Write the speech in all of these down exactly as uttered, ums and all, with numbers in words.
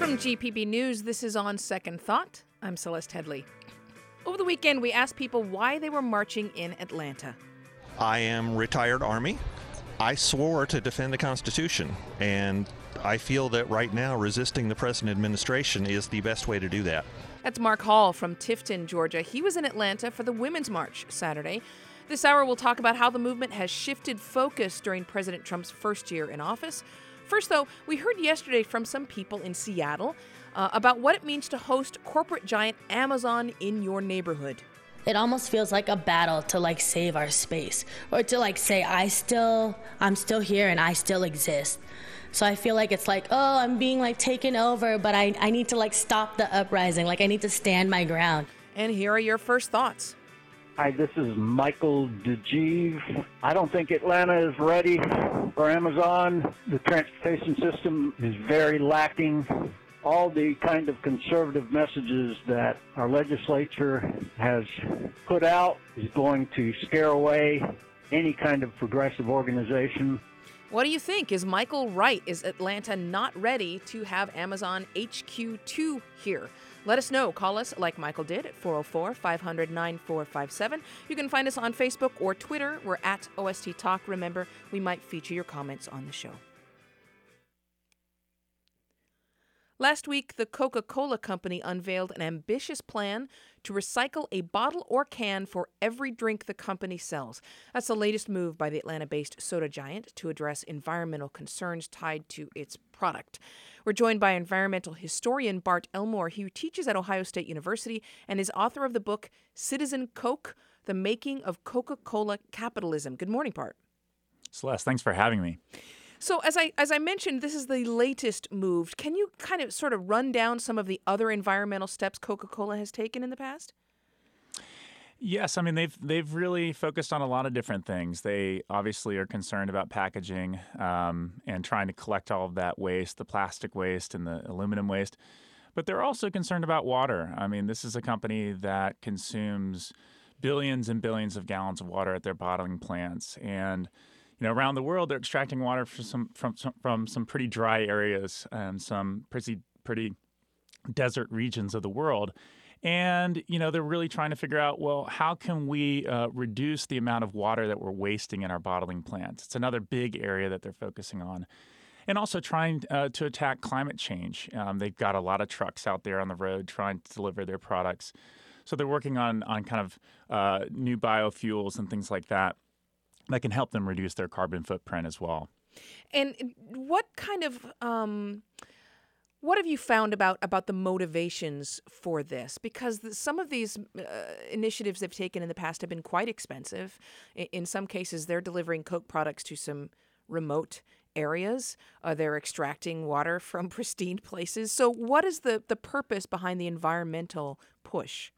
From G P B News, this is On Second Thought. I'm Celeste Headley. Over the weekend, we asked people why they were marching in Atlanta. I am retired Army. I swore to defend the Constitution, and I feel that right now resisting the present administration is the best way to do that. That's Mark Hall from Tifton, Georgia. He was in Atlanta for the Women's March Saturday. This hour, we'll talk about how the movement has shifted focus during President Trump's first year in office. First, though, we heard yesterday from some people in Seattle uh, about what it means to host corporate giant Amazon in your neighborhood. It almost feels like a battle to like save our space, or to like say I still I'm still here and I still exist. So I feel like it's like, oh, I'm being like taken over, but I, I need to like stop the uprising. Like I need to stand my ground. And here are your first thoughts. Hi, this is Michael DeGive. I don't think Atlanta is ready for Amazon. The transportation system is very lacking. All the kind of conservative messages that our legislature has put out is going to scare away any kind of progressive organization. What do you think? Is Michael right? Is Atlanta not ready to have Amazon H Q two here? Let us know. Call us like Michael did at four oh four, five hundred, nine four five seven. You can find us on Facebook or Twitter. We're at O S T Talk. Remember, we might feature your comments on the show. Last week, the Coca-Cola Company unveiled an ambitious plan to recycle a bottle or can for every drink the company sells. That's the latest move by the Atlanta-based soda giant to address environmental concerns tied to its product. We're joined by environmental historian Bart Elmore, who teaches at Ohio State University and is author of the book Citizen Coke, The Making of Coca-Cola Capitalism. Good morning, Bart. Celeste, thanks for having me. So as I as I mentioned, this is the latest move. Can you kind of sort of run down some of the other environmental steps Coca-Cola has taken in the past? Yes, I mean they've they've really focused on a lot of different things. They obviously are concerned about packaging um, and trying to collect all of that waste, the plastic waste and the aluminum waste. But they're also concerned about water. I mean, this is a company that consumes billions and billions of gallons of water at their bottling plants, and you know, around the world, they're extracting water from some from some, from some pretty dry areas and some pretty pretty desert regions of the world. And you know, they're really trying to figure out, well, how can we uh, reduce the amount of water that we're wasting in our bottling plants? It's another big area that they're focusing on. And also trying uh, to attack climate change. Um, they've got a lot of trucks out there on the road trying to deliver their products. So they're working on on kind of uh, new biofuels and things like that that can help them reduce their carbon footprint as well. And what kind of um, what have you found about about the motivations for this? Because the, some of these uh, initiatives they've taken in the past have been quite expensive. In, in some cases, they're delivering Coke products to some remote areas. Uh, they're extracting water from pristine places. So, what is the the purpose behind the environmental push?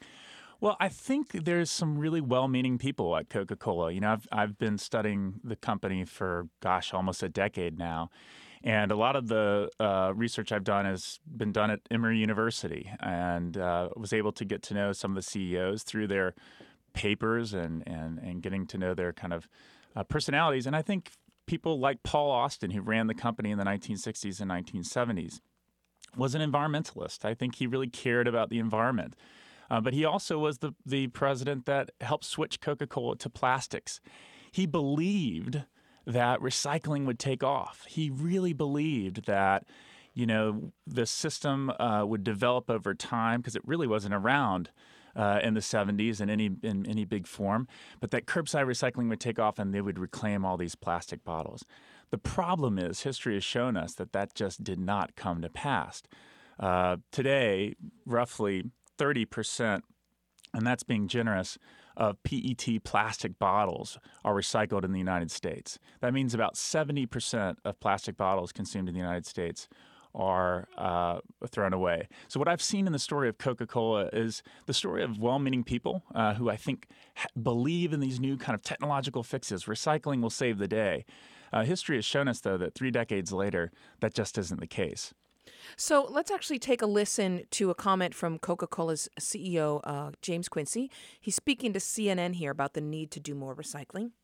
Well, I think there's some really well-meaning people at Coca-Cola. You know, I've I've been studying the company for, gosh, almost a decade now. And a lot of the uh, research I've done has been done at Emory University, and uh, was able to get to know some of the C E Os through their papers and, and, and getting to know their kind of uh, personalities. And I think people like Paul Austin, who ran the company in the nineteen sixties and nineteen seventies, was an environmentalist. I think he really cared about the environment. Uh, but he also was the, the president that helped switch Coca-Cola to plastics. He believed that recycling would take off. He really believed that, you know, the system uh, would develop over time, because it really wasn't around uh, in the seventies in any in any big form, but that curbside recycling would take off and they would reclaim all these plastic bottles. The problem is, history has shown us that that just did not come to pass. Uh, today, roughly thirty percent, and that's being generous, of P E T plastic bottles are recycled in the United States. That means about seventy percent of plastic bottles consumed in the United States are uh, thrown away. So what I've seen in the story of Coca-Cola is the story of well-meaning people uh, who I think ha- believe in these new kind of technological fixes. Recycling will save the day. Uh, history has shown us, though, that three decades later, that just isn't the case. So let's actually take a listen to a comment from Coca-Cola's C E O, uh, James Quincy. He's speaking to C N N here about the need to do more recycling.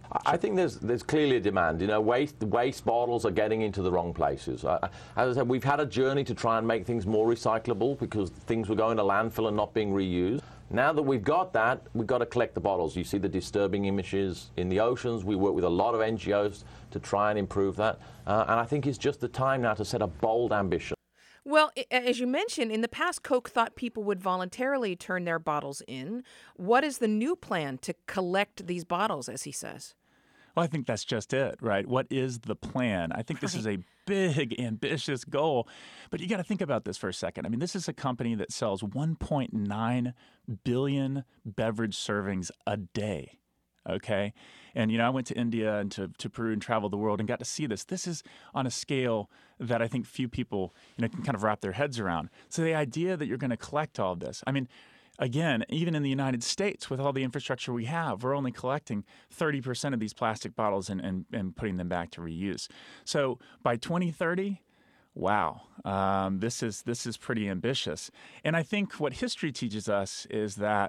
I think there's there's clearly a demand. You know, waste waste bottles are getting into the wrong places. Uh, as I said, we've had a journey to try and make things more recyclable because things were going to landfill and not being reused. Now that we've got that, we've got to collect the bottles. You see the disturbing images in the oceans. We work with a lot of N G Os to try and improve that. Uh, and I think it's just the time now to set a bold ambition. Well, as you mentioned, in the past, Coke thought people would voluntarily turn their bottles in. What is the new plan to collect these bottles, as he says? Well, I think that's just it, right? What is the plan? I think this Right. is a big, ambitious goal. But you got to think about this for a second. I mean, this is a company that sells one point nine billion beverage servings a day. Okay. And, you know, I went to India and to, to Peru and traveled the world and got to see this. This is on a scale that I think few people, you know, can kind of wrap their heads around. So the idea that you're going to collect all of this, I mean, again, even in the United States, with all the infrastructure we have, we're only collecting thirty percent of these plastic bottles and, and, and putting them back to reuse. So by twenty thirty, wow, um, this is this is pretty ambitious. And I think what history teaches us is that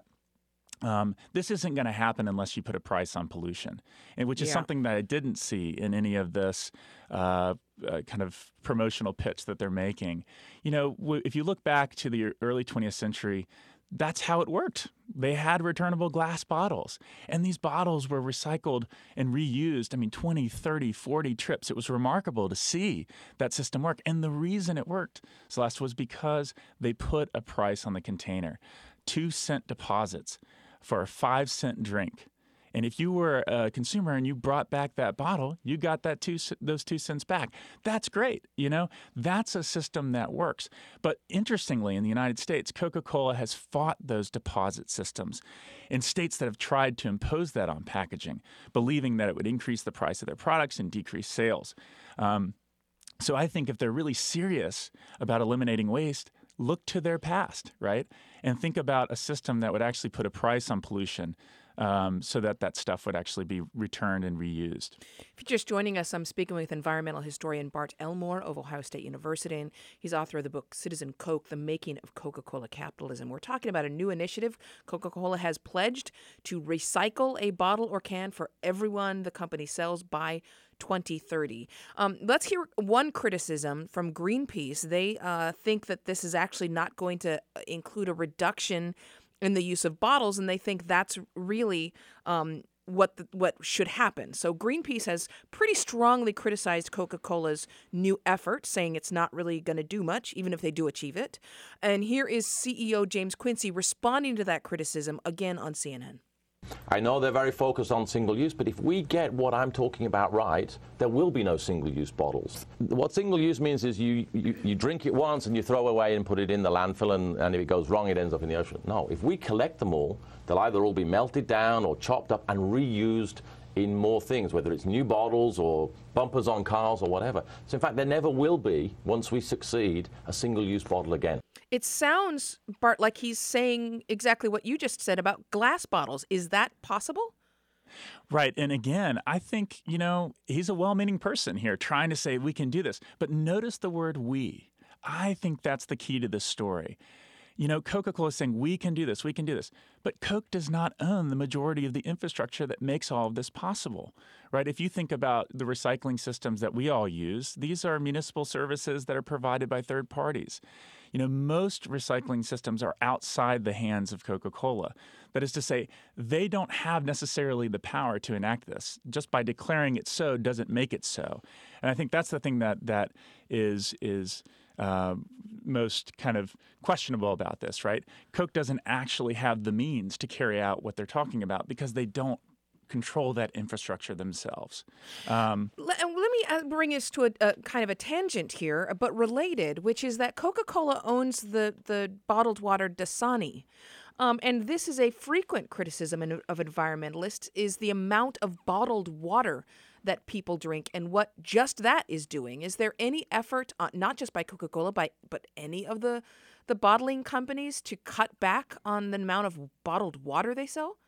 Um, this isn't going to happen unless you put a price on pollution, and which is Yeah. something that I didn't see in any of this uh, uh, kind of promotional pitch that they're making. You know, w- if you look back to the early twentieth century, that's how it worked. They had returnable glass bottles, and these bottles were recycled and reused. I mean, twenty, thirty, forty trips. It was remarkable to see that system work. And the reason it worked, Celeste, was because they put a price on the container. Two cent deposits for a five cent drink. And if you were a consumer and you brought back that bottle, you got that two, those two cents back. That's great. You know, that's a system that works. But interestingly, in the United States, Coca-Cola has fought those deposit systems in states that have tried to impose that on packaging, believing that it would increase the price of their products and decrease sales. Um, so I think if they're really serious about eliminating waste, look to their past, right? And think about a system that would actually put a price on pollution um, so that that stuff would actually be returned and reused. If you're just joining us, I'm speaking with environmental historian Bart Elmore of Ohio State University, and he's author of the book Citizen Coke, The Making of Coca-Cola Capitalism. We're talking about a new initiative. Coca-Cola has pledged to recycle a bottle or can for everyone the company sells by twenty thirty. Um, let's hear one criticism from Greenpeace. They uh, think that this is actually not going to include a reduction in the use of bottles, and they think that's really um, what the, what should happen. So Greenpeace has pretty strongly criticized Coca-Cola's new effort, saying it's not really going to do much, even if they do achieve it. And here is C E O James Quincy responding to that criticism again on C N N. I know they're very focused on single use, but if we get what I'm talking about right, there will be no single use bottles. What single use means is you, you, you drink it once and you throw away and put it in the landfill, and, and if it goes wrong, it ends up in the ocean. No, if we collect them all, they'll either all be melted down or chopped up and reused in more things, whether it's new bottles or bumpers on cars or whatever. So in fact, there never will be, once we succeed, a single-use bottle again. It sounds, Bart, like he's saying exactly what you just said about glass bottles. Is that possible? Right. And again, I think, you know, he's a well-meaning person here trying to say we can do this. But notice the word we. I think that's the key to this story. You know, Coca-Cola is saying, we can do this, we can do this. But Coke does not own the majority of the infrastructure that makes all of this possible, right? If you think about the recycling systems that we all use, these are municipal services that are provided by third parties. You know, most recycling systems are outside the hands of Coca-Cola. That is to say, they don't have necessarily the power to enact this. Just by declaring it so doesn't make it so. And I think that's the thing that that is is uh, most kind of questionable about this, right? Coke doesn't actually have the means to carry out what they're talking about because they don't control that infrastructure themselves. Um, let, let me uh, bring us to a, a kind of a tangent here, but related, which is that Coca-Cola owns the, the bottled water Dasani. Um, and this is a frequent criticism in, of environmentalists, is the amount of bottled water that people drink and what just that is doing. Is there any effort, uh, not just by Coca-Cola, by, but any of the, the bottling companies to cut back on the amount of bottled water they sell?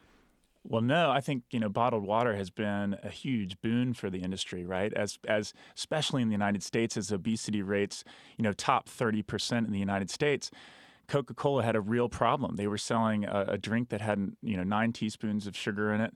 Well, no, I think, you know, bottled water has been a huge boon for the industry, right? As, as especially in the United States, as obesity rates, you know, top thirty percent in the United States, Coca-Cola had a real problem. They were selling a, a drink that had, you know, nine teaspoons of sugar in it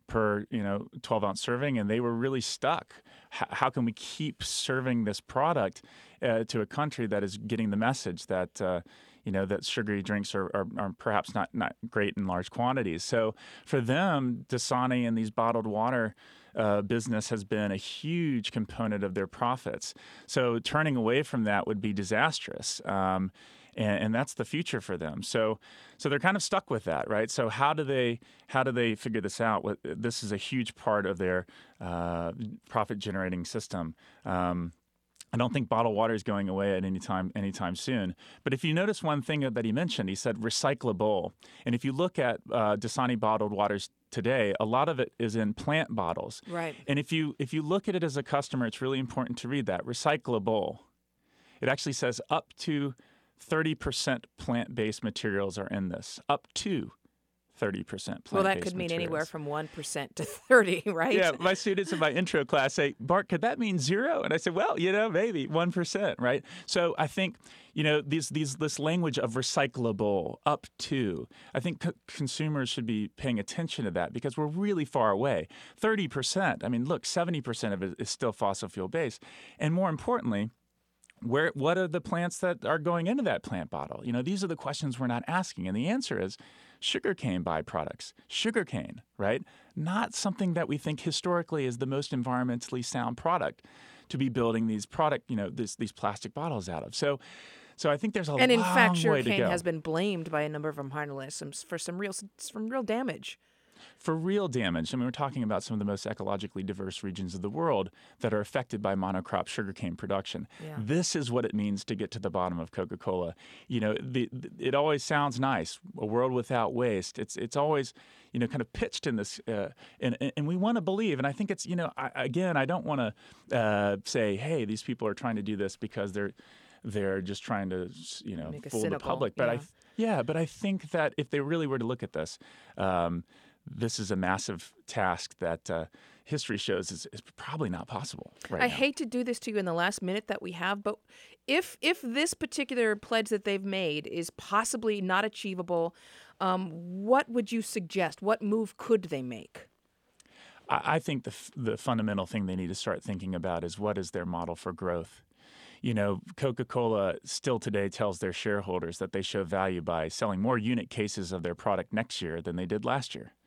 per you know twelve ounce serving, and they were really stuck. H- how can we keep serving this product uh, to a country that is getting the message that uh, you know that sugary drinks are, are, are perhaps not, not great in large quantities? So for them, Dasani and these bottled water uh, business has been a huge component of their profits. So turning away from that would be disastrous. Um, And, and that's the future for them. So, so they're kind of stuck with that, right? So, how do they how do they figure this out? What, this is a huge part of their uh, profit-generating system. Um, I don't think bottled water is going away at any time anytime soon. But if you notice one thing that he mentioned, he said recyclable. And if you look at uh, Dasani bottled waters today, a lot of it is in plant bottles. Right. And if you if you look at it as a customer, it's really important to read that recyclable. It actually says up to thirty percent plant-based materials are in this, up to thirty percent plant-based Well, that could mean materials. anywhere from one percent to thirty, right? Yeah, my students in my intro class say, Bart, could that mean zero? And I said, well, you know, maybe one percent, right? So I think, you know, these these this language of recyclable, up to, I think co- consumers should be paying attention to that because we're really far away. thirty percent, I mean, look, seventy percent of it is still fossil fuel-based. And more importantly, Where, what are the plants that are going into that plant bottle? You know, these are the questions we're not asking. And the answer is sugarcane byproducts, sugarcane, right? Not something that we think historically is the most environmentally sound product to be building these product, you know, this, these plastic bottles out of. So, so I think there's a And in long fact, way to sugarcane go. has been blamed by a number of environmentalists for some real, some real damage. For real damage, I mean, we're talking about some of the most ecologically diverse regions of the world that are affected by monocrop sugarcane production. Yeah. This is what it means to get to the bottom of Coca-Cola. You know, the, the, it always sounds nice, a world without waste. It's it's always, you know, kind of pitched in this, uh, and, and we want to believe. And I think it's, you know, I, again, I don't want to uh, say, hey, these people are trying to do this because they're they're just trying to, you know, Make it fool the cynical, public. But yeah. I, yeah, but I think that if they really were to look at this, um, this is a massive task that uh, history shows is, is probably not possible right I now. hate to do this to you in the last minute that we have, but if if this particular pledge that they've made is possibly not achievable, um, what would you suggest? What move could they make? I, I think the f- the fundamental thing they need to start thinking about is what is their model for growth. You know, Coca-Cola still today tells their shareholders that they show value by selling more unit cases of their product next year than they did last year.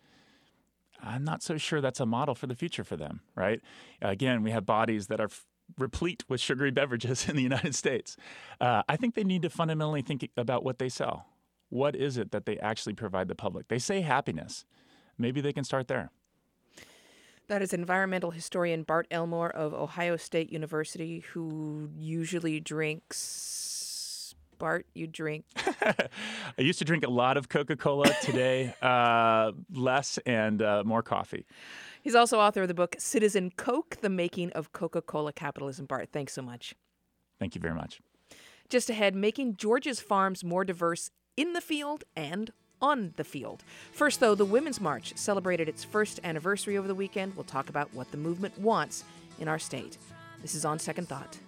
I'm not so sure that's a model for the future for them, right? Again, we have bodies that are f- replete with sugary beverages in the United States. Uh, I think they need to fundamentally think about what they sell. What is it that they actually provide the public? They say happiness. Maybe they can start there. That is environmental historian Bart Elmore of Ohio State University, who usually drinks. Bart, you drink. I used to drink a lot of Coca-Cola. Today, uh, less and uh, more coffee. He's also author of the book Citizen Coke, The Making of Coca-Cola Capitalism. Bart, thanks so much. Thank you very much. Just ahead, making Georgia's farms more diverse in the field and on the field. First, though, the Women's March celebrated its first anniversary over the weekend. We'll talk about what the movement wants in our state. This is On Second Thought.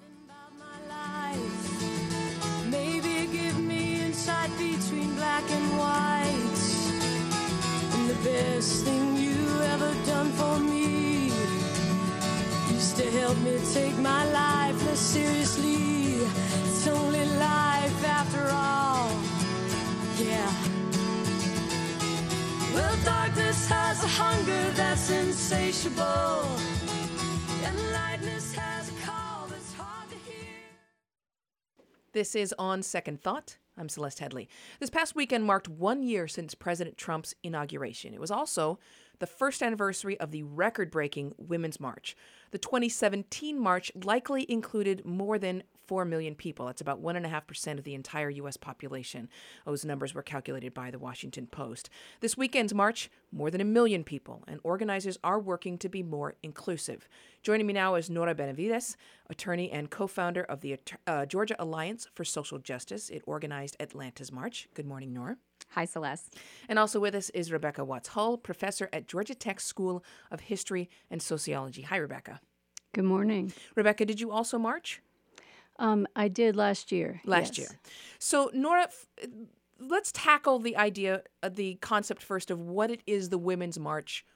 Maybe give me insight between black and white. And the best thing you ever done for me used to help me take my life less seriously. It's only life after all. Yeah. Well, darkness has a hunger that's insatiable, and lightness has a call that's hard to hear. This is On Second Thought. I'm Celeste Headley. This past weekend marked one year since President Trump's inauguration. It was also the first anniversary of the record-breaking Women's March. The twenty seventeen march likely included more than four million people. That's about one point five percent of the entire U S population. Those numbers were calculated by the Washington Post. This weekend's march, more than a million people, and organizers are working to be more inclusive. Joining me now is Nora Benavides, attorney and co-founder of the uh, Georgia Alliance for Social Justice. It organized Atlanta's march. Good morning, Nora. Hi, Celeste. And also with us is Rebecca Watts-Hull, professor at Georgia Tech School of History and Sociology. Hi, Rebecca. Good morning. Rebecca, did you also march? Um, I did last year. Last yes. year. So, Nora, f- let's tackle the idea, uh, the concept first of what it is the Women's March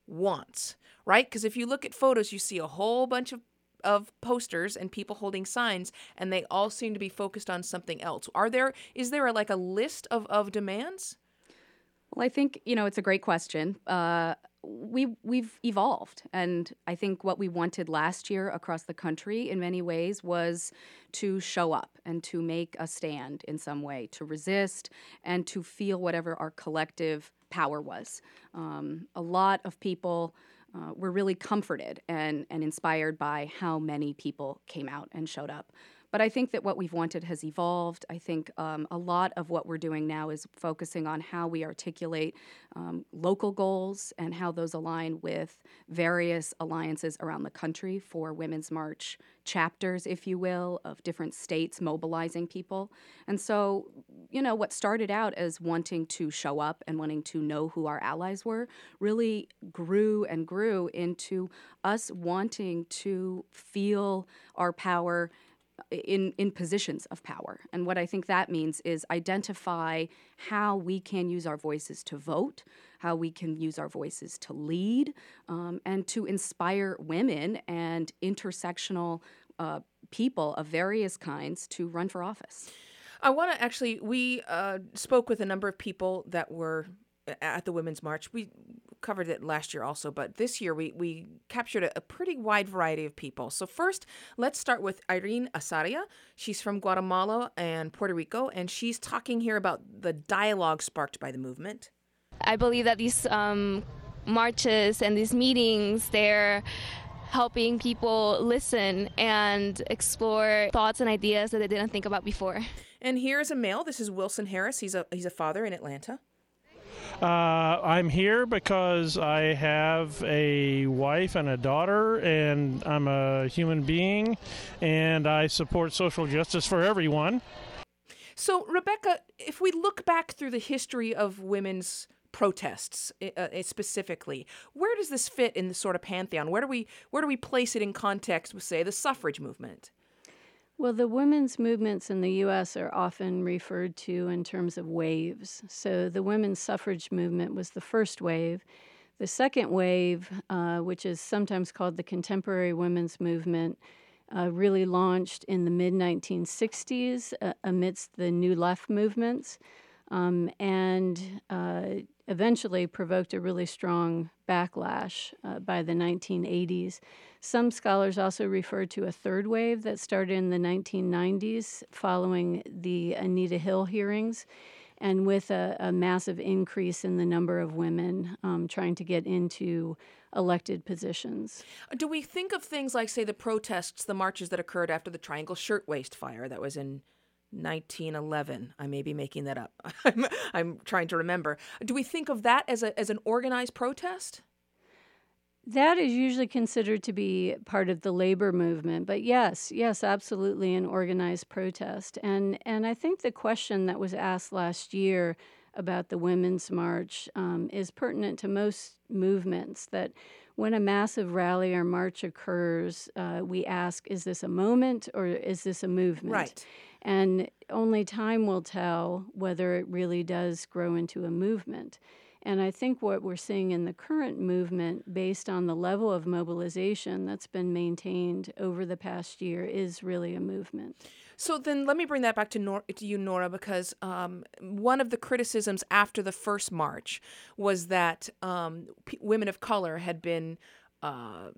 wants, right? Because if you look at photos, you see a whole bunch of of posters and people holding signs, and they all seem to be focused on something else. Are there, is there a, like a list of, of demands? Well, I think, you know, it's a great question. Uh, we, we've evolved. And I think what we wanted last year across the country in many ways was to show up and to make a stand in some way, to resist and to feel whatever our collective power was. Um, a lot of people Uh, we're really comforted and, and inspired by how many people came out and showed up. But I think that what we've wanted has evolved. I think um, a lot of what we're doing now is focusing on how we articulate um, local goals and how those align with various alliances around the country for Women's March chapters, if you will, of different states mobilizing people. And so, you know, what started out as wanting to show up and wanting to know who our allies were really grew and grew into us wanting to feel our power in, in positions of power. And what I think that means is identify how we can use our voices to vote, how we can use our voices to lead, um, and to inspire women and intersectional uh, people of various kinds to run for office. I want to actually, we uh, spoke with a number of people that were at the Women's March. We covered it last year also, but this year we, we captured a, a pretty wide variety of people. So first, let's start with Irene Azaria. She's from Guatemala and Puerto Rico, and she's talking here about the dialogue sparked by the movement. I believe that these um, marches and these meetings, they're helping people listen and explore thoughts and ideas that they didn't think about before. And here's a male. This is Wilson Harris. He's a he's a father in Atlanta. Uh, I'm here because I have a wife and a daughter, and I'm a human being, and I support social justice for everyone. So, Rebecca, if we look back through the history of women's protests uh, specifically, where does this fit in the sort of pantheon? Where do we where do we place it in context with, say, the suffrage movement? Well, the women's movements in the U S are often referred to in terms of waves. So the women's suffrage movement was the first wave. The second wave, uh, which is sometimes called the contemporary women's movement, uh, really launched in the mid nineteen sixties uh, amidst the New Left movements, um, and uh, eventually provoked a really strong backlash uh, by the nineteen eighties. Some scholars also refer to a third wave that started in the nineteen nineties following the Anita Hill hearings, and with a, a massive increase in the number of women um, trying to get into elected positions. Do we think of things like, say, the protests, the marches that occurred after the Triangle Shirtwaist fire that was in nineteen eleven? I may be making that up. I'm, I'm trying to remember. Do we think of that as a as an organized protest? That is usually considered to be part of the labor movement, but yes, yes, absolutely an organized protest. And and I think the question that was asked last year about the Women's March um, is pertinent to most movements, that when a massive rally or march occurs, uh, we ask, is this a moment or is this a movement? Right. And only time will tell whether it really does grow into a movement. And I think what we're seeing in the current movement, based on the level of mobilization that's been maintained over the past year, is really a movement. So then let me bring that back to, Nor- to you, Nora, because um, one of the criticisms after the first march was that um, p- women of color had been uh,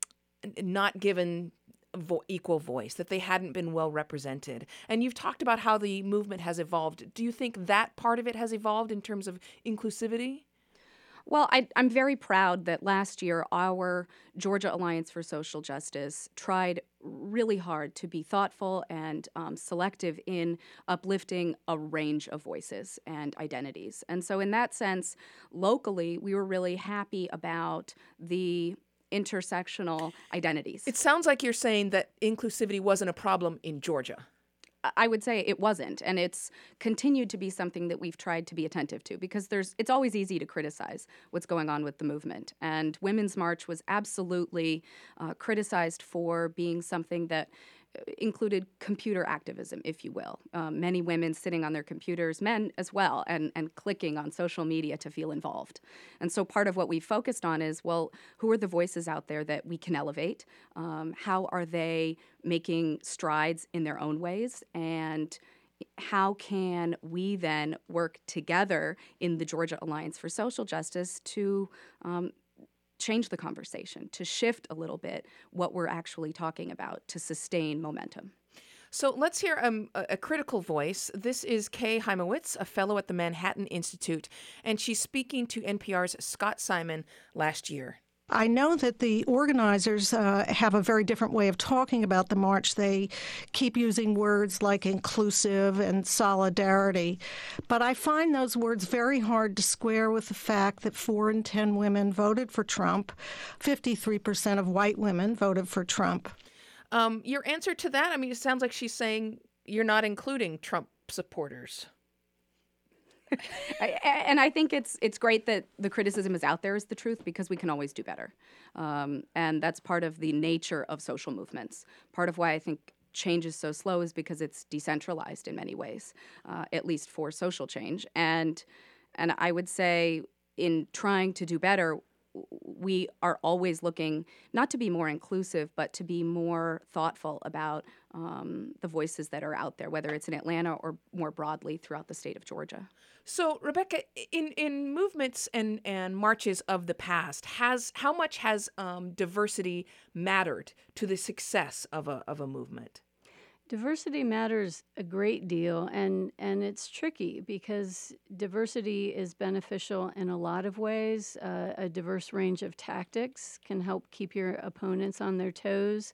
not given vo- equal voice, that they hadn't been well represented. And you've talked about how the movement has evolved. Do you think that part of it has evolved in terms of inclusivity? Well, I, I'm very proud that last year our Georgia Alliance for Social Justice tried really hard to be thoughtful and um, selective in uplifting a range of voices and identities. And so in that sense, locally, we were really happy about the intersectional identities. It sounds like you're saying that inclusivity wasn't a problem in Georgia. I would say it wasn't, and it's continued to be something that we've tried to be attentive to, because there's it's always easy to criticize what's going on with the movement. And Women's March was absolutely uh, criticized for being something that included computer activism, if you will. Um, many women sitting on their computers, men as well, and, and clicking on social media to feel involved. And so part of what we focused on is, well, who are the voices out there that we can elevate? Um, how are they making strides in their own ways? And how can we then work together in the Georgia Alliance for Social Justice to um, change the conversation, to shift a little bit what we're actually talking about, to sustain momentum? So let's hear um, a, a critical voice. This is Kay Heimowitz, a fellow at the Manhattan Institute, and she's speaking to N P R's Scott Simon last year. I know that the organizers uh, have a very different way of talking about the march. They keep using words like inclusive and solidarity, but I find those words very hard to square with the fact that four in ten women voted for Trump. fifty-three percent of white women voted for Trump. Um, your answer to that, I mean, it sounds like she's saying you're not including Trump supporters. I, and I think it's it's great that the criticism is out there is the truth, because we can always do better. Um, and that's part of the nature of social movements. Part of why I think change is so slow is because it's decentralized in many ways, uh, at least for social change. And and I would say in trying to do better, we are always looking not to be more inclusive, but to be more thoughtful about um, the voices that are out there, whether it's in Atlanta or more broadly throughout the state of Georgia. So, Rebecca, in, in movements and, and marches of the past, has how much has um, diversity mattered to the success of a of a movement? Diversity matters a great deal, and, and it's tricky because diversity is beneficial in a lot of ways. Uh, a diverse range of tactics can help keep your opponents on their toes.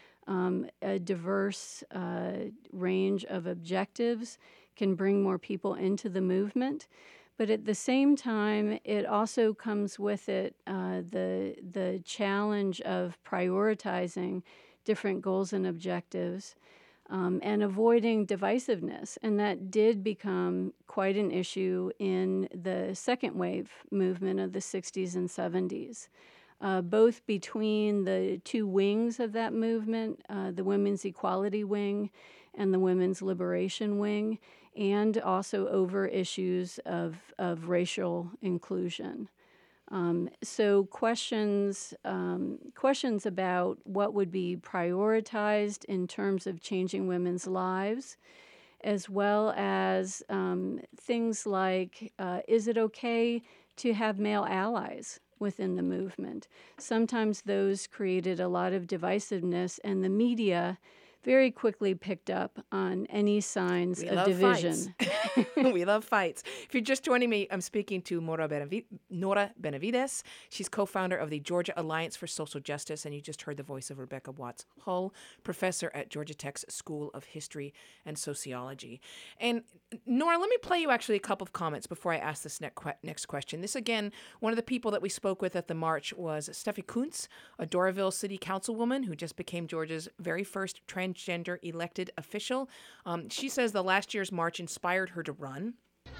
Um, a diverse uh, range of objectives can bring more people into the movement. But at the same time, it also comes with it uh, the the challenge of prioritizing different goals and objectives. Um, and avoiding divisiveness. And that did become quite an issue in the second wave movement of the sixties and seventies, uh, both between the two wings of that movement, uh, the women's equality wing and the women's liberation wing, and also over issues of, of racial inclusion. Um, so questions um, questions about what would be prioritized in terms of changing women's lives, as well as um, things like, uh, is it okay to have male allies within the movement? Sometimes those created a lot of divisiveness, and the media very quickly picked up on any signs we of love division. We love fights. If you're just joining me, I'm speaking to Nora, Benav- Nora Benavides. She's co-founder of the Georgia Alliance for Social Justice, and you just heard the voice of Rebecca Watts Hull, professor at Georgia Tech's School of History and Sociology. And Nora, let me play you actually a couple of comments before I ask this next question. This, again, one of the people that we spoke with at the march was Steffi Kuntz, a Doraville City Councilwoman who just became Georgia's very first transgender elected official. Um, she says the last year's march inspired her to run.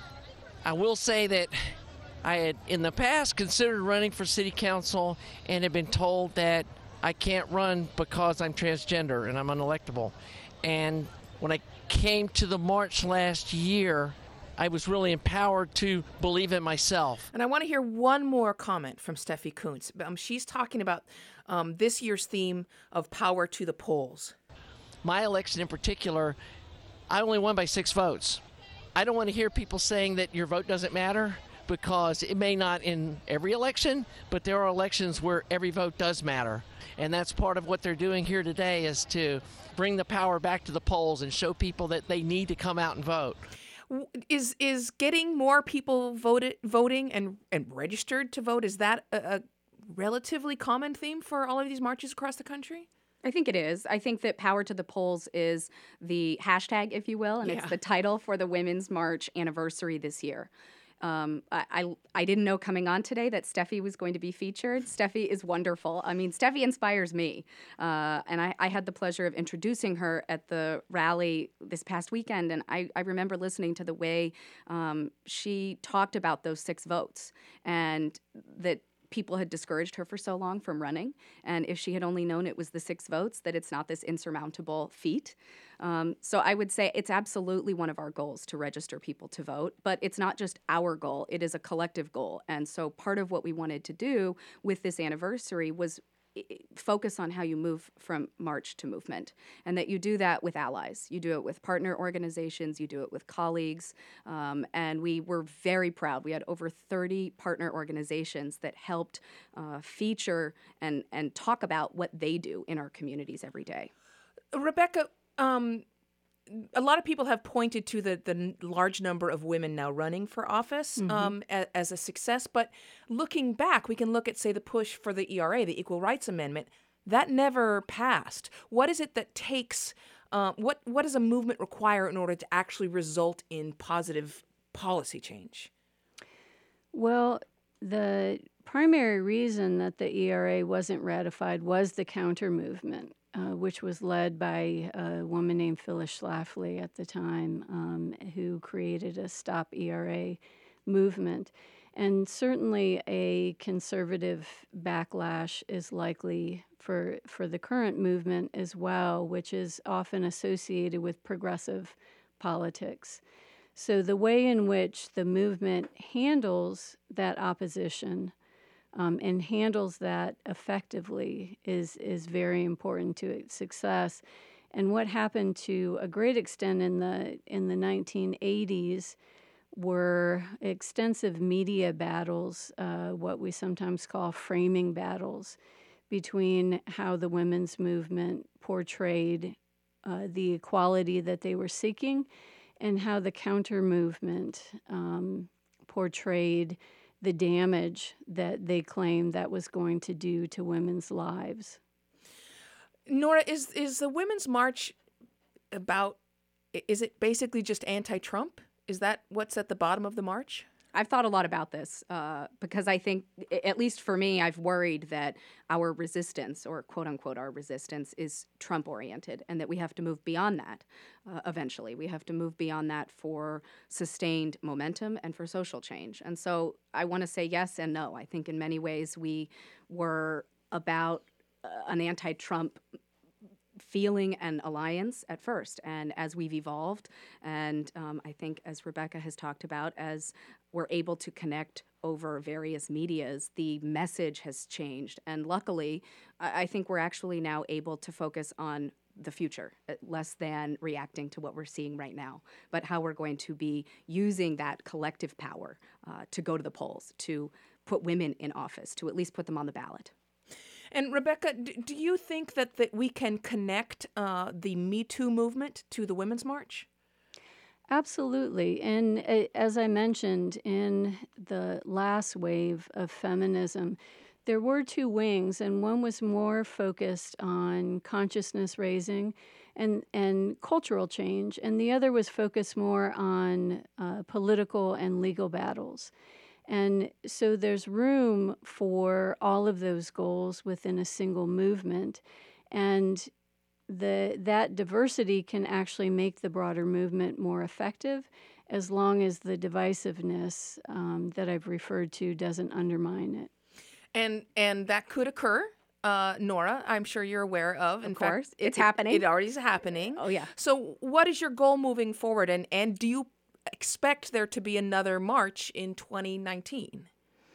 I will say that I had in the past considered running for city council and had been told that I can't run because I'm transgender and I'm unelectable. And when I came to the march last year, I was really empowered to believe in myself. And I want to hear one more comment from Steffi Kuntz. Um, she's talking about um, this year's theme of power to the polls. My election in particular, I only won by six votes. I don't want to hear people saying that your vote doesn't matter, because it may not in every election, but there are elections where every vote does matter. And that's part of what they're doing here today, is to bring the power back to the polls and show people that they need to come out and vote. Is is getting more people voted voting and, and registered to vote, is that a, a relatively common theme for all of these marches across the country? I think it is. I think that Power to the Polls is the hashtag, if you will, and Yeah. it's the title for the Women's March anniversary this year. Um, I, I I didn't know coming on today that Steffi was going to be featured. Steffi is wonderful. I mean, Steffi inspires me. Uh, and I, I had the pleasure of introducing her at the rally this past weekend. And I, I remember listening to the way um, she talked about those six votes, and that people had discouraged her for so long from running. And if she had only known it was the six votes, that it's not this insurmountable feat. Um, so I would say it's absolutely one of our goals to register people to vote, but it's not just our goal, it is a collective goal. And so part of what we wanted to do with this anniversary was focus on how you move from march to movement, and that you do that with allies. You do it with partner organizations, you do it with colleagues, um, and we were very proud. We had over thirty partner organizations that helped uh, feature and, and talk about what they do in our communities every day. Rebecca, um, a lot of people have pointed to the, the large number of women now running for office Mhm. um, as, as a success. But looking back, we can look at, say, the push for the E R A, the Equal Rights Amendment. That never passed. What is it that takes, uh, what, what does a movement require in order to actually result in positive policy change? Well, the primary reason that the E R A wasn't ratified was the counter movement, uh, which was led by a woman named Phyllis Schlafly at the time, um, who created a Stop E R A movement. And certainly a conservative backlash is likely for, for the current movement as well, which is often associated with progressive politics. So the way in which the movement handles that opposition um, and handles that effectively is is very important to its success. And what happened to a great extent in the in the nineteen eighties were extensive media battles, uh, what we sometimes call framing battles, between how the women's movement portrayed uh, the equality that they were seeking and how the counter movement um, portrayed the damage that they claimed that was going to do to women's lives. Nora, is is the Women's March about, is it basically just anti-Trump? Is that what's at the bottom of the march? I've thought a lot about this uh, because I think, at least for me, I've worried that our resistance, or quote unquote our resistance, is Trump oriented, and that we have to move beyond that uh, eventually. We have to move beyond that for sustained momentum and for social change. And so I want to say yes and no. I think in many ways we were about uh, an anti-Trump feeling and alliance at first. And as we've evolved, and um, I think as Rebecca has talked about, as we're able to connect over various medias, the message has changed. And luckily, I, I think we're actually now able to focus on the future, less than reacting to what we're seeing right now, but how we're going to be using that collective power uh, to go to the polls, to put women in office, to at least put them on the ballot. And Rebecca, d- do you think that, that we can connect uh, the Me Too movement to the Women's March? Absolutely. And uh, as I mentioned, in the last wave of feminism, there were two wings, and one was more focused on consciousness raising and, and cultural change, and the other was focused more on uh, political and legal battles. And so there's room for all of those goals within a single movement. And the that diversity can actually make the broader movement more effective, as long as the divisiveness um, that I've referred to doesn't undermine it. And and that could occur, uh, Nora, I'm sure you're aware of. In Of course. fact, It's it, happening. It already is happening. Oh, yeah. So what is your goal moving forward? And, and do you expect there to be another march in twenty nineteen?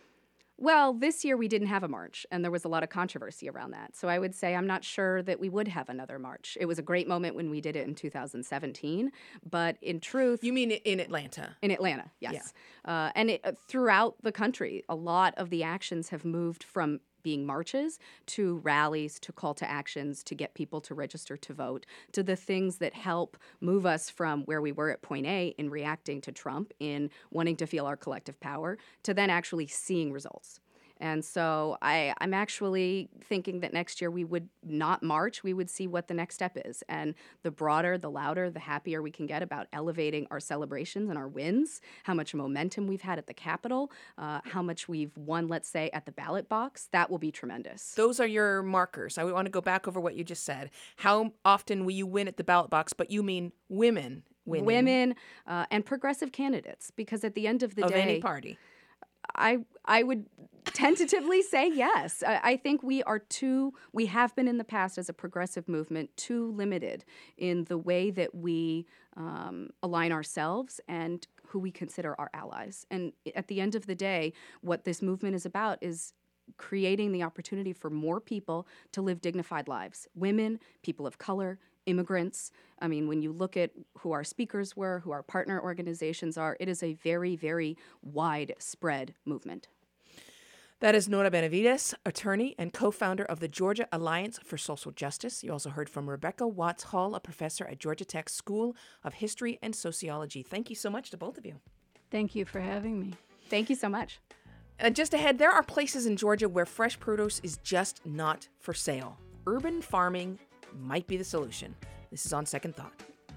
Well, this year we didn't have a march, and there was a lot of controversy around that. So I would say I'm not sure that we would have another march. It was a great moment when we did it in two thousand seventeen, but in truth... You mean in Atlanta? In Atlanta, yes. Yeah. Uh, and it, uh, throughout the country, a lot of the actions have moved from being marches to rallies, to call to actions, to get people to register to vote, to the things that help move us from where we were at point A in reacting to Trump, in wanting to feel our collective power, to then actually seeing results. And so I, I'm actually thinking that next year we would not march, we would see what the next step is. And the broader, the louder, the happier we can get about elevating our celebrations and our wins, how much momentum we've had at the Capitol, uh, how much we've won, let's say, at the ballot box, that will be tremendous. Those are your markers. I want to go back over what you just said. How often will you win at the ballot box? But you mean women winning. Women uh, and progressive candidates, because at the end of the of day... any party. I I would tentatively say yes. I, I think we are too, we have been in the past as a progressive movement too limited in the way that we um, align ourselves and who we consider our allies. And at the end of the day, what this movement is about is creating the opportunity for more people to live dignified lives. Women, people of color, immigrants. I mean, when you look at who our speakers were, who our partner organizations are, it is a very, very widespread movement. That is Nora Benavides, attorney and co-founder of the Georgia Alliance for Social Justice. You also heard from Rebecca Watts Hall, a professor at Georgia Tech School of History and Sociology. Thank you so much to both of you. Thank you for having me. Thank you so much. And just ahead, there are places in Georgia where fresh produce is just not for sale. Urban farming might be the solution. This is On Second Thought.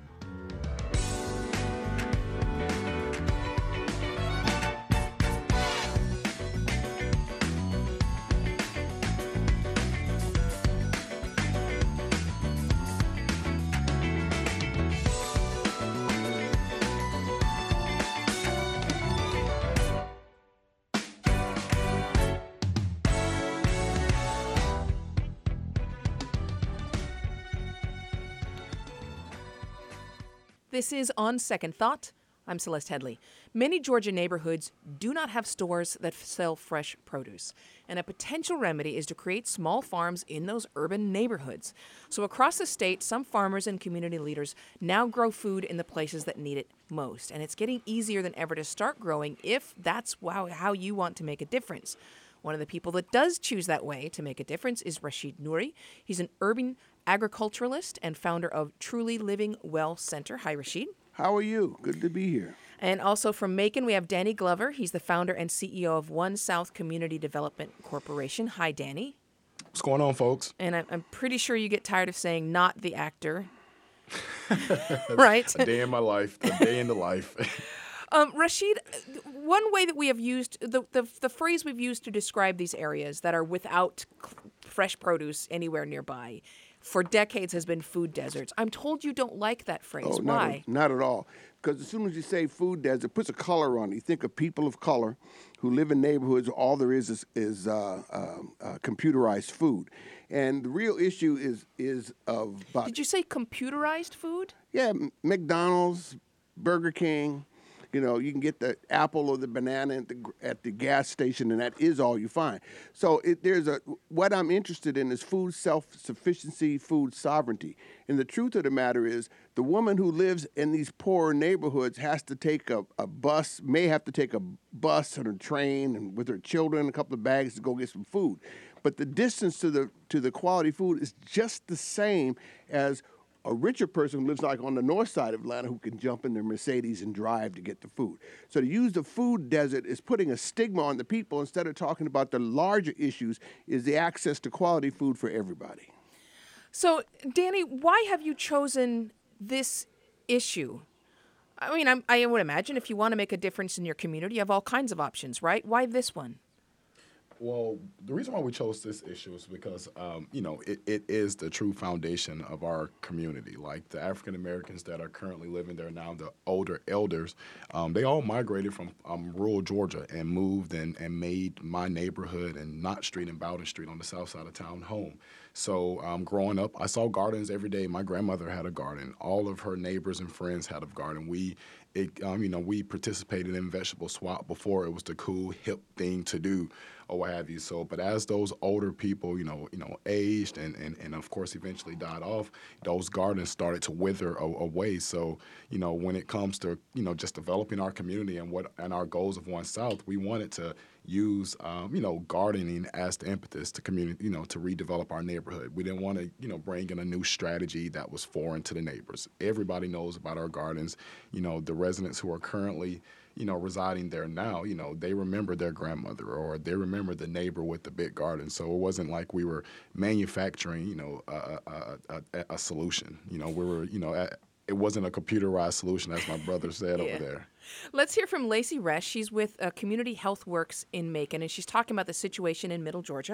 This is On Second Thought. I'm Celeste Headley. Many Georgia neighborhoods do not have stores that sell fresh produce, and a potential remedy is to create small farms in those urban neighborhoods. So across the state, some farmers and community leaders now grow food in the places that need it most, and it's getting easier than ever to start growing if that's how, how you want to make a difference. One of the people that does choose that way to make a difference is Rashid Nouri. He's an urban agriculturalist and founder of Truly Living Well Center. Hi, Rashid. How are you? Good to be here. And also from Macon, we have Danny Glover. He's the founder and C E O of One South Community Development Corporation. Hi, Danny. What's going on, folks? And I'm, I'm pretty sure you get tired of saying not the actor. Right? A day in my life, a day in the life. Um, Rashid, one way that we have used, the, the the phrase we've used to describe these areas that are without fresh produce anywhere nearby for decades has been food deserts. I'm told you don't like that phrase. Oh, Why? Not, not at all. Because as soon as you say food desert, it puts a color on it. You think of people of color who live in neighborhoods where all there is is, is uh, uh, uh, computerized food. And the real issue is is of... About, Did you say computerized food? Yeah, M- McDonald's, Burger King. You know, you can get the apple or the banana at the, at the gas station, and that is all you find. So it, there's a what I'm interested in is food self-sufficiency, food sovereignty. And the truth of the matter is the woman who lives in these poorer neighborhoods has to take a, a bus, may have to take a bus or a train and with her children, a couple of bags to go get some food. But the distance to the to the quality food is just the same as a richer person who lives like on the north side of Atlanta who can jump in their Mercedes and drive to get the food. So to use the food desert is putting a stigma on the people instead of talking about the larger issues is the access to quality food for everybody. So, Danny, why have you chosen this issue? I mean, I'm, I would imagine if you want to make a difference in your community, you have all kinds of options, right? Why this one? Well, the reason why we chose this issue is because, um, you know, it, it is the true foundation of our community. Like the African Americans that are currently living there now, the older elders, um, they all migrated from um, rural Georgia and moved and, and made my neighborhood and Knott Street and Bowden Street on the south side of town home. So um, growing up, I saw gardens every day. My grandmother had a garden. All of her neighbors and friends had a garden. We, it, um, you know, we participated in vegetable swap before it was the cool, hip thing to do, or what have you. So, but as those older people, you know, you know, aged and, and, and of course eventually died off, those gardens started to wither a, away. So, you know, when it comes to, you know, just developing our community and what and our goals of One South, we wanted to use, um, you know, gardening as the impetus to community, you know, to redevelop our neighborhood. We didn't want to, you know, bring in a new strategy that was foreign to the neighbors. Everybody knows about our gardens. You know, the residents who are currently, you know, residing there now, you know, they remember their grandmother or they remember the neighbor with the big garden. So it wasn't like we were manufacturing, you know, a, a, a, a solution. You know, we were, you know, a, it wasn't a computerized solution, as my brother said yeah. over there. Let's hear from Lacey Resch. She's with uh, Community Health Works in Macon, and she's talking about the situation in Middle Georgia.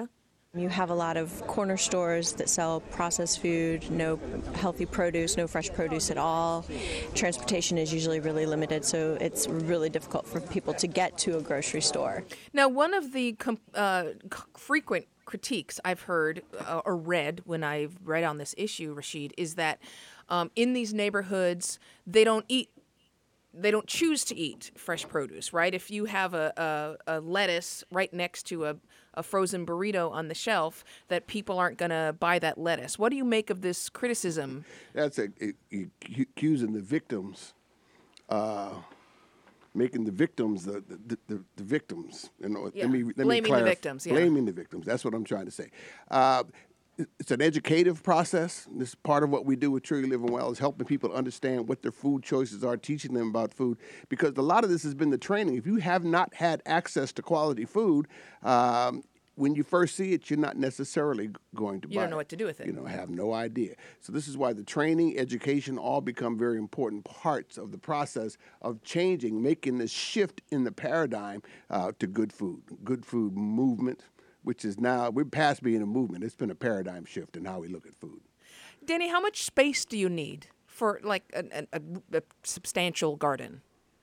You have a lot of corner stores that sell processed food, no healthy produce, no fresh produce at all. Transportation is usually really limited, so it's really difficult for people to get to a grocery store. Now, one of the com- uh, c- frequent critiques I've heard uh, or read when I've read on this issue, Rashid, is that um, in these neighborhoods, they don't eat They don't choose to eat fresh produce, right? If you have a, a, a lettuce right next to a, a frozen burrito on the shelf, that people aren't going to buy that lettuce. What do you make of this criticism? That's a, a, a, accusing the victims, uh, making the victims the the, the, the victims. You know, Yeah. let me, let me Blaming the clarify. victims, yeah. Blaming the victims. That's what I'm trying to say. Uh, It's an educative process. This is part of what we do with Truly Living Well, is helping people understand what their food choices are, teaching them about food, because a lot of this has been the training. If you have not had access to quality food, um, when you first see it, you're not necessarily going to buy it. You don't know what to do with it. You know, have no idea. So this is why the training, education, all become very important parts of the process of changing, making this shift in the paradigm uh, to good food, good food movement, which is now, we're past being a movement. It's been a paradigm shift in how we look at food. Danny, how much space do you need for like a, a, a substantial garden?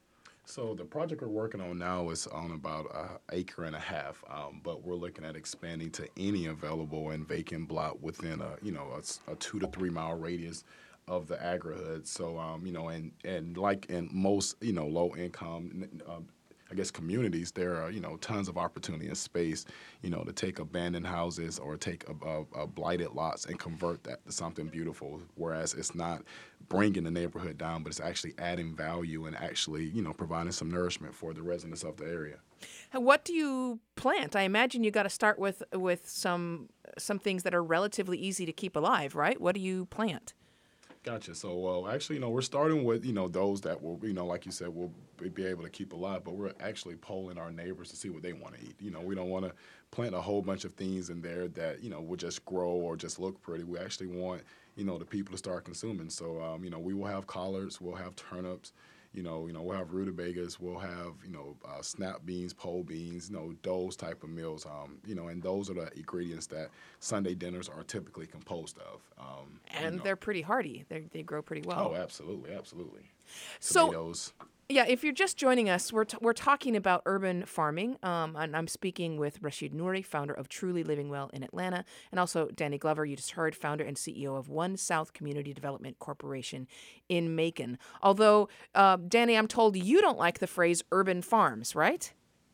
So the project we're working on now is on about an acre and a half, um, but we're looking at expanding to any available and vacant block within a, you know, a, a two to three mile radius of the agri-hood. So, um, you know, and, and like in most, you know, low income, uh, I guess, communities, there are, you know, tons of opportunity and space, you know, to take abandoned houses or take a, a, a blighted lots and convert that to something beautiful, whereas it's not bringing the neighborhood down, but it's actually adding value and actually, you know, providing some nourishment for the residents of the area. What do you plant? I imagine you got to start with with some some things that are relatively easy to keep alive, right? What do you plant? Gotcha. So, well, actually, you know, we're starting with, you know, those that will, you know, like you said, will be able to keep alive, but we're actually polling our neighbors to see what they want to eat. You know, we don't want to plant a whole bunch of things in there that, you know, will just grow or just look pretty. We actually want, you know, the people to start consuming. So, um, you know, we will have collards, we'll have turnips, you know, you know, we'll have rutabagas, we'll have, you know, uh, snap beans, pole beans, you know, those type of meals, um, you know, and those are the ingredients that Sunday dinners are typically composed of. Um, And you know. they're pretty hardy. They they grow pretty well. Oh, absolutely, absolutely. So, Tomatoes. Yeah, if you're just joining us, we're, t- we're talking about urban farming, um, and I'm speaking with Rashid Nouri, founder of Truly Living Well in Atlanta, and also Danny Glover, you just heard, founder and C E O of One South Community Development Corporation in Macon. Although, uh, Danny, I'm told you don't like the phrase urban farms, right?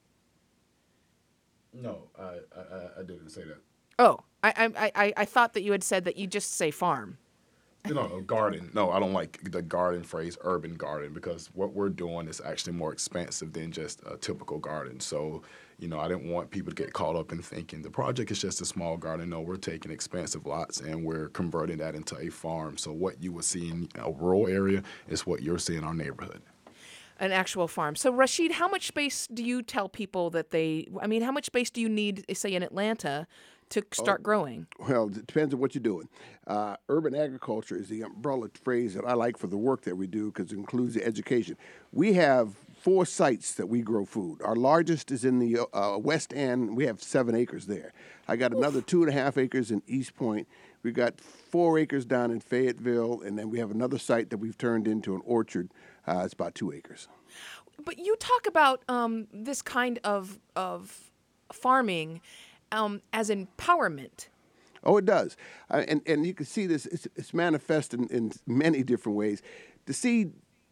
No, I, I, I didn't say that. Oh, I, I, I, I thought that you had said that you just say farm. You know, garden. No, I don't like the garden phrase, urban garden, because what we're doing is actually more expansive than just a typical garden. So, you know, I didn't want people to get caught up in thinking the project is just a small garden. No, we're taking expansive lots and we're converting that into a farm. So what you would see in a rural area is what you're seeing in our neighborhood. An actual farm. So, Rashid, how much space do you tell people that they, I mean, how much space do you need, say, in Atlanta to start Oh, growing? Well, it depends on what you're doing. Uh, urban agriculture is the umbrella phrase that I like for the work that we do because it includes the education. We have four sites that we grow food. Our largest is in the uh, West End. We have seven acres there. I got another two and a half acres in East Point. We got four acres down in Fayetteville, and then we have another site that we've turned into an orchard. Uh, it's about two acres. But you talk about um, this kind of of farming um, as empowerment. Oh, it does. Uh, and, and you can see this, it's, it's manifest in, in many different ways. To see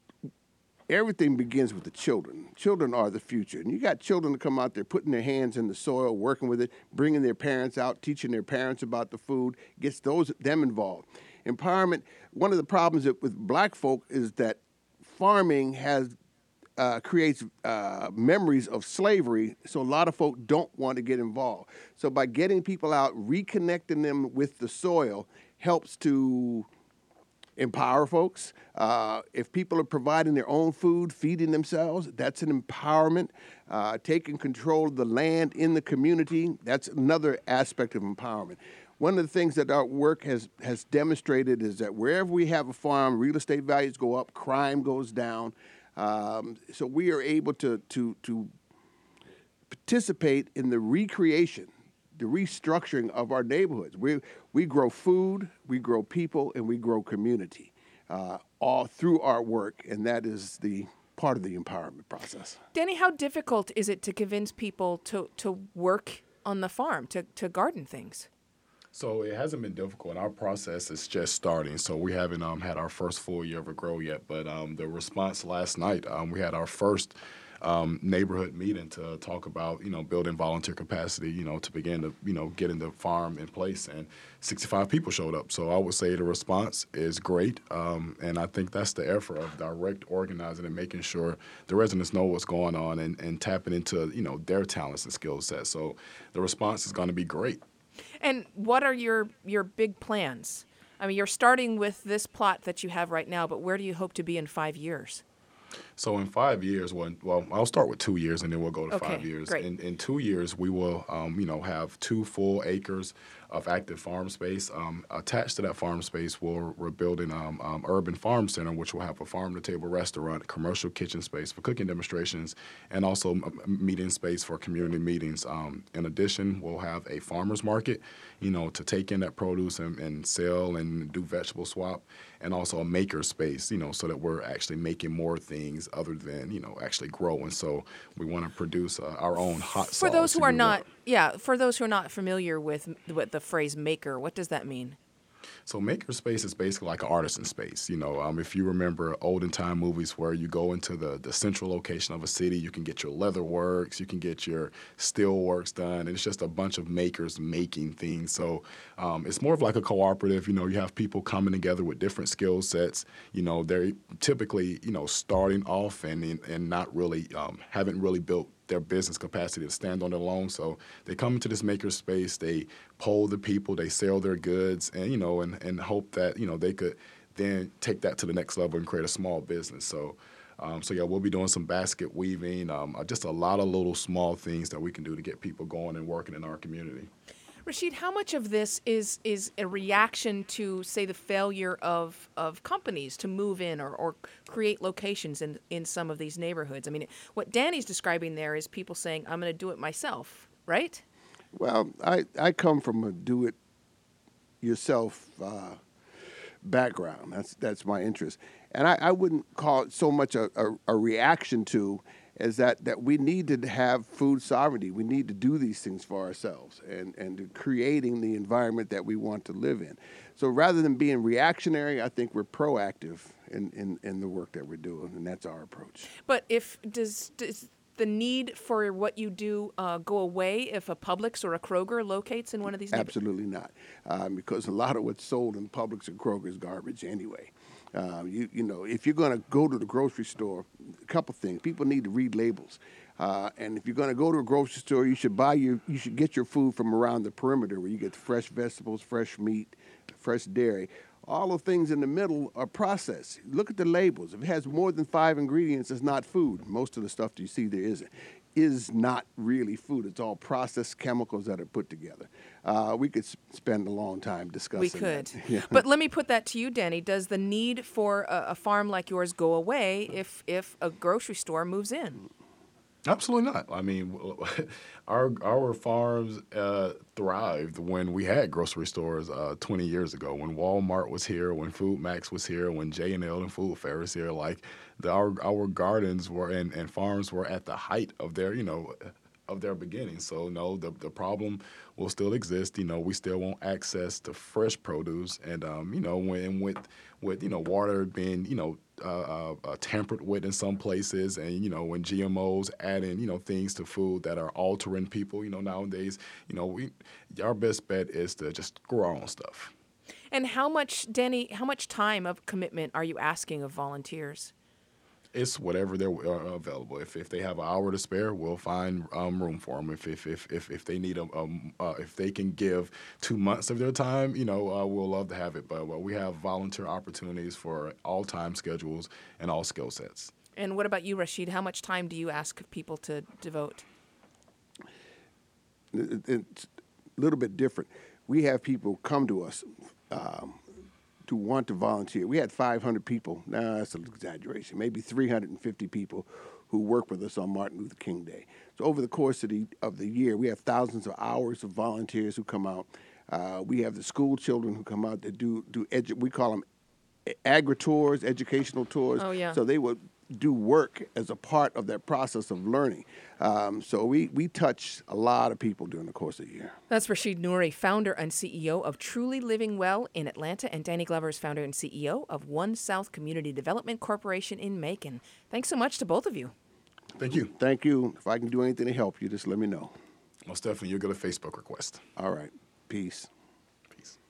everything begins with the children. Children are the future. And you got children to come out there putting their hands in the soil, working with it, bringing their parents out, teaching their parents about the food, gets those them involved. Empowerment, one of the problems that, with black folk is that farming has Uh, creates uh, memories of slavery, so a lot of folk don't want to get involved. So by getting people out, reconnecting them with the soil helps to empower folks. Uh, if people are providing their own food, feeding themselves, that's an empowerment. Uh, taking control of the land in the community, that's another aspect of empowerment. One of the things that our work has, has demonstrated is that wherever we have a farm, real estate values go up, crime goes down. Um, so we are able to, to, to participate in the recreation, the restructuring of our neighborhoods. We we grow food, we grow people, and we grow community, uh, all through our work, and that is the part of the empowerment process. Danny, how difficult is it to convince people to, to work on the farm, to, to garden things? So it hasn't been difficult. Our process is just starting. So we haven't um, had our first full year of a grow yet. But um, the response last night, um, we had our first um, neighborhood meeting to talk about, you know, building volunteer capacity, you know, to begin to, you know, getting the farm in place. And sixty-five people showed up. So I would say the response is great. Um, and I think that's the effort of direct organizing and making sure the residents know what's going on and, and tapping into, you know, their talents and skill sets. So the response is going to be great. And what are your, your big plans? I mean, you're starting with this plot that you have right now, but where do you hope to be in five years? So in five years, well, well, I'll start with two years and then we'll go to Okay, five years. great. In, in two years, we will, um, you know, have two full acres of active farm space. Um, attached to that farm space, we're, we're building um, um, Urban Farm Center, which will have a farm-to-table restaurant, commercial kitchen space for cooking demonstrations, and also m- meeting space for community meetings. Um, in addition, we'll have a farmer's market, you know, to take in that produce and, and sell and do vegetable swap, and also a maker space, you know, so that we're actually making more things other than, you know, actually growing. So we want to produce uh, our own hot sauce. For those who if are you will. not, yeah, for those who are not familiar with with the phrase maker, what does that mean? So maker space is basically like an artisan space. You know, um, if you remember olden time movies where you go into the, the central location of a city, you can get your leather works, you can get your steel works done, and it's just a bunch of makers making things. So um, it's more of like a cooperative. You know, you have people coming together with different skill sets. You know, they're typically, you know, starting off and and not really, um, haven't really built their business capacity to stand on their own. So they come into this maker space, they poll the people, they sell their goods, and, you know, and, and hope that, you know, they could then take that to the next level and create a small business. So, um, so yeah, we'll be doing some basket weaving, um, just a lot of little small things that we can do to get people going and working in our community. Rashid, how much of this is is a reaction to, say, the failure of, of companies to move in or, or create locations in, in some of these neighborhoods? I mean, what Danny's describing there is people saying, I'm going to do it myself, right? Well, I, I come from a do-it-yourself uh, background. That's that's my interest. And I, I wouldn't call it so much a, a, a reaction to is that, that we need to have food sovereignty. We need to do these things for ourselves and, and creating the environment that we want to live in. So rather than being reactionary, I think we're proactive in, in, in the work that we're doing, and that's our approach. But if does, does the need for what you do uh, go away if a Publix or a Kroger locates in one of these neighborhoods? Absolutely not, um, because a lot of what's sold in Publix and Kroger is garbage anyway. Uh, you you know, if you're going to go to the grocery store, a couple things. People need to read labels. Uh, and if you're going to go to a grocery store, you should buy your, you should get your food from around the perimeter where you get fresh vegetables, fresh meat, fresh dairy. All the things in the middle are processed. Look at the labels. If it has more than five ingredients, it's not food. Most of the stuff that you see there isn't. Is not really food. It's all processed chemicals that are put together. Uh, we could s- spend a long time discussing We could. that. Yeah. But let me put that to you, Danny. Does the need for a, a farm like yours go away if, if a grocery store moves in? Absolutely not. I mean, our our farms uh, thrived when we had grocery stores uh, twenty years ago. When Walmart was here, when Food Max was here, when J and L and Food Fair was here. Like the, our our gardens were and, and farms were at the height of their you know of their beginning. So no, the the problem will still exist. You know, we still want access to fresh produce, and um, you know, when with with you know water being you know. Uh, uh, tampered with in some places, and you know when G M Os adding you know things to food that are altering people, you know nowadays, you know we our best bet is to just grow our own stuff. And how much, Danny, how much time of commitment are you asking of volunteers? It's whatever they're uh, available. If if they have an hour to spare, we'll find um, room for them. If if if if, if they need a um, uh, if they can give two months of their time, you know, uh, we'll love to have it. But well, we have volunteer opportunities for all time schedules and all skill sets. And what about you, Rashid? How much time do you ask people to devote? It's a little bit different. We have people come to us um, to want to volunteer. We had five hundred people. No, that's an exaggeration. Maybe three hundred fifty people who work with us on Martin Luther King Day. So over the course of the of the year, we have thousands of hours of volunteers who come out. Uh, we have the school children who come out that do do edu- we call them agri-tours, educational tours. Oh, yeah. So they would do work as a part of that process of learning. Um, so we, we touch a lot of people during the course of the year. That's Rashid Nouri, founder and C E O of Truly Living Well in Atlanta, and Danny Glover is founder and C E O of One South Community Development Corporation in Macon. Thanks so much to both of you. Thank you. Thank you. If I can do anything to help you, just let me know. Most definitely. You'll get a Facebook request. All right. Peace. Peace.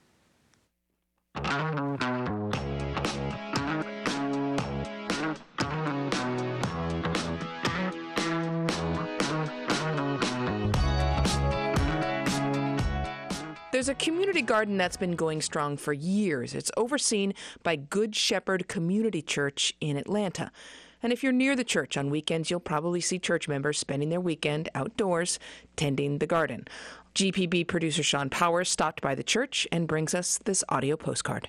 There's a community garden that's been going strong for years. It's overseen by Good Shepherd Community Church in Atlanta. And if you're near the church on weekends, you'll probably see church members spending their weekend outdoors tending the garden. G P B producer Sean Powers stopped by the church and brings us this audio postcard.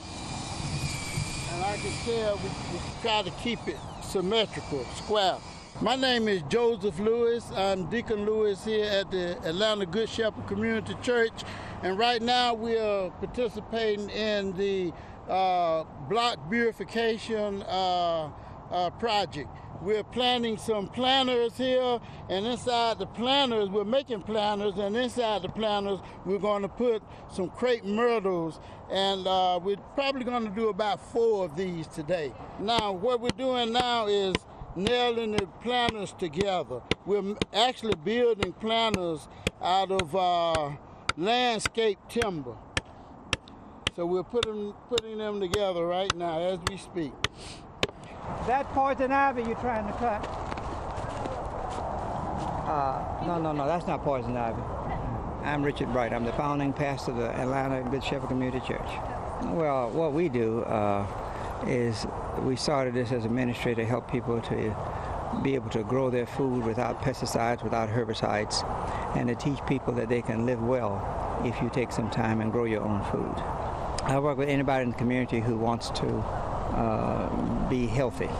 And like I said, we, we try to keep it symmetrical, square. My name is Joseph Lewis. I'm Deacon Lewis here at the Atlanta Good Shepherd Community Church. And right now we are participating in the uh, block beautification uh, uh, project. We're planting some planters here, and inside the planters, we're making planters, and inside the planters, we're going to put some crepe myrtles, and uh, we're probably going to do about four of these today. Now, what we're doing now is nailing the planters together. We're actually building planters out of uh, landscape timber. So we're putting, putting them together right now as we speak. That poison ivy you're trying to cut? Uh, no, no, no, that's not poison ivy. I'm Richard Bright. I'm the founding pastor of the Atlanta Good Shepherd Community Church. Well, what we do uh, is we started this as a ministry to help people to be able to grow their food without pesticides, without herbicides, and to teach people that they can live well if you take some time and grow your own food. I work with anybody in the community who wants to Uh, be healthy.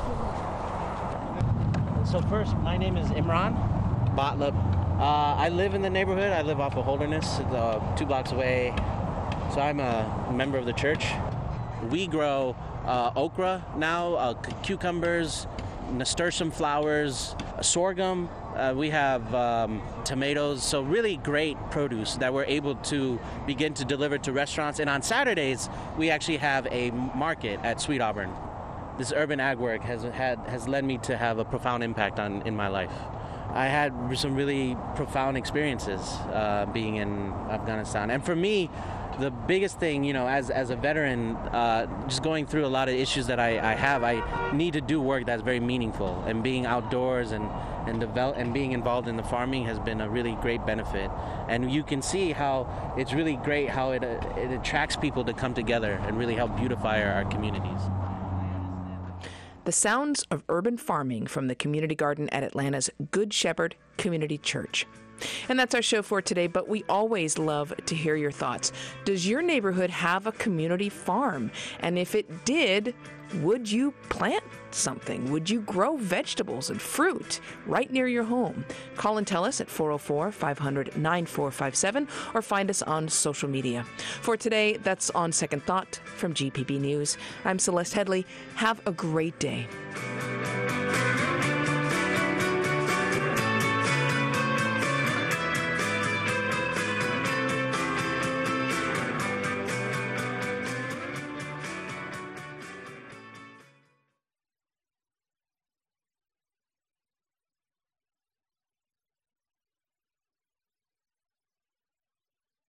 So first, my name is Imran Botlip. Uh, I live in the neighborhood. I live off of Holderness, uh, two blocks away. So I'm a member of the church. We grow uh, okra now, uh, c- cucumbers, nasturtium flowers, sorghum. Uh, we have um, tomatoes, so really great produce that we're able to begin to deliver to restaurants. And on Saturdays, we actually have a market at Sweet Auburn. This urban ag work has had has led me to have a profound impact on in my life. I had some really profound experiences uh, being in Afghanistan, and for me, the biggest thing, you know, as as a veteran, uh, just going through a lot of issues that I, I have, I need to do work that's very meaningful, and being outdoors and and develop and being involved in the farming has been a really great benefit. And you can see how it's really great how it uh, it attracts people to come together and really help beautify our, our communities. The sounds of urban farming from the community garden at Atlanta's Good Shepherd Community Church. And that's our show for today, but we always love to hear your thoughts. Does your neighborhood have a community farm? And if it did, would you plant something? Would you grow vegetables and fruit right near your home? Call and tell us at four oh four, five hundred, nine four five seven or find us on social media. For today, that's On Second Thought from G P B News. I'm Celeste Headley. Have a great day.